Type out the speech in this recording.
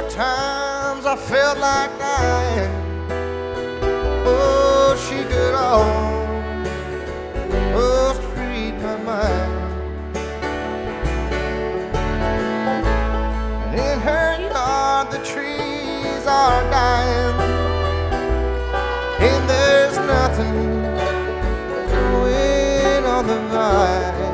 times I felt like dying. Oh, she could almost read my mind. And in her yard the trees are dying, and there's nothing growing on the vine.